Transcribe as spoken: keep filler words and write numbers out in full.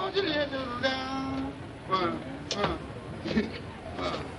起来就是这样，嗯嗯嗯。